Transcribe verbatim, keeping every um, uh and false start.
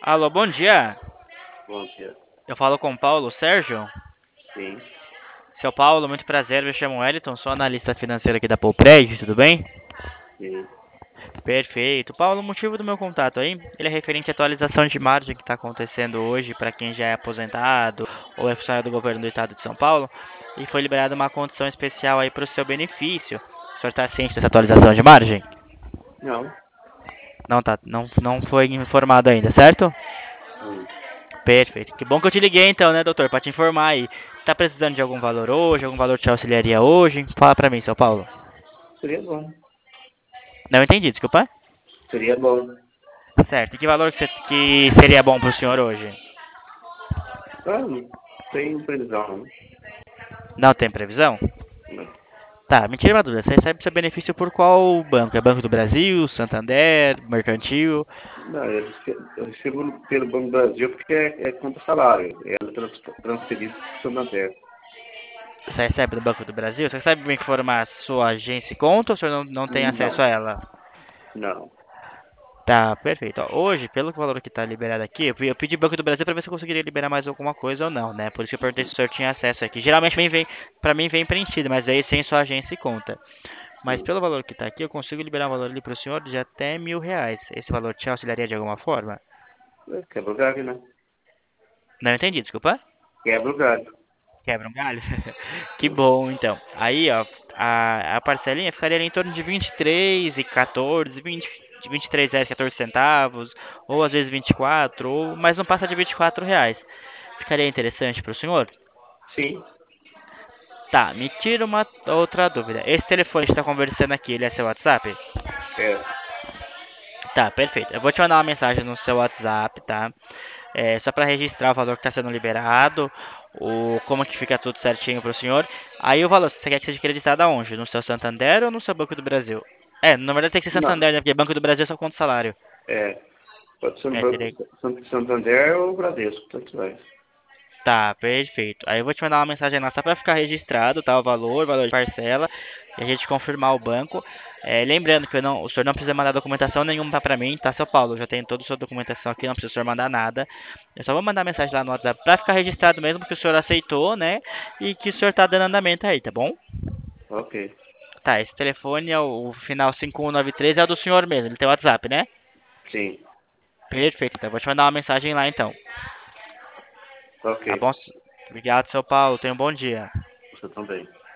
Alô, bom dia. Bom dia. Eu falo com o Paulo Sérgio. Sim, Seu Paulo, muito prazer. Me chamo Wellington, sou analista financeiro aqui da Polpred, tudo bem? sim. Perfeito. Paulo, o motivo do meu contato aí, ele é referente à atualização de margem que está acontecendo hoje para quem já é aposentado ou é funcionário do governo do estado de São Paulo e foi liberada uma condição especial aí para o seu benefício. O senhor está ciente dessa atualização de margem? Não. Não tá, não, não foi informado ainda, certo? Hum. Perfeito. Que bom que eu te liguei então, né, doutor, para te informar aí. Tá precisando de algum valor hoje, algum valor te auxiliaria hoje? Fala pra mim, São Paulo. Seria bom. Não entendi, desculpa. Seria bom. Certo. E que valor que, você, que seria bom pro senhor hoje? Ah, não tem previsão, não. Não tem previsão? Não. Tá, me tira uma dúvida. Você recebe seu benefício por qual banco? É Banco do Brasil, Santander, Mercantil? Não, eu recebo, eu recebo pelo Banco do Brasil porque é, é conta salário. Ela trans, transferida para o Santander. Você recebe do Banco do Brasil? Você sabe me informar a sua agência e conta ou o senhor não, não tem acesso Não. a ela? Não. Tá, perfeito. Ó, hoje, pelo valor que tá liberado aqui, eu pe- eu pedi Banco do Brasil pra ver se eu conseguiria liberar mais alguma coisa ou não, né? Por isso que eu perguntei se o senhor tinha acesso aqui. Geralmente vem, vem, pra mim vem preenchido, mas aí sem sua agência e conta. Mas Sim. pelo valor que tá aqui, eu consigo liberar um valor ali pro senhor de até mil reais. Esse valor te auxiliaria de alguma forma? É, quebra o galho, né? Não entendi, desculpa. Quebra o galho. Quebra um galho? Que Hum. bom, então. Aí, ó, a, a parcelinha ficaria ali em torno de vinte e três e quatorze, vinte, de vinte e três reais e quatorze centavos, ou às vezes vinte e quatro, ou, mas não passa de vinte e quatro reais. Ficaria interessante para o senhor? Sim. Tá, me tira uma outra dúvida. Esse telefone que está conversando aqui, ele é seu WhatsApp? É. Tá, perfeito. Eu vou te mandar uma mensagem no seu WhatsApp, tá? É, só para registrar o valor que está sendo liberado, o como que fica tudo certinho para o senhor. Aí o valor, você quer que seja acreditado aonde? No seu Santander ou no seu Banco do Brasil? É, na verdade tem que ser Não. Santander, né? Porque Banco do Brasil é só conta salário. É. Pode ser no É, Banco teria. San- Santander ou Bradesco, tanto faz. Tá, perfeito. Aí eu vou te mandar uma mensagem lá só para ficar registrado, tá? O valor, o valor de parcela, e a gente confirmar o banco. É, lembrando que eu não, o senhor não precisa mandar documentação nenhuma para mim, tá, seu Paulo? Eu já tenho toda a sua documentação aqui, não precisa o senhor mandar nada. Eu só vou mandar mensagem lá no WhatsApp para ficar registrado mesmo que o senhor aceitou, né? E que o senhor tá dando andamento aí, tá bom? Ok. Tá, esse telefone é o, o final cinco um nove três é o do senhor mesmo, ele tem WhatsApp, né? Sim. Perfeito, então eu vou te mandar uma mensagem lá então. Ok. Tá bom? Obrigado, seu Paulo. Tenha um bom dia. Você também.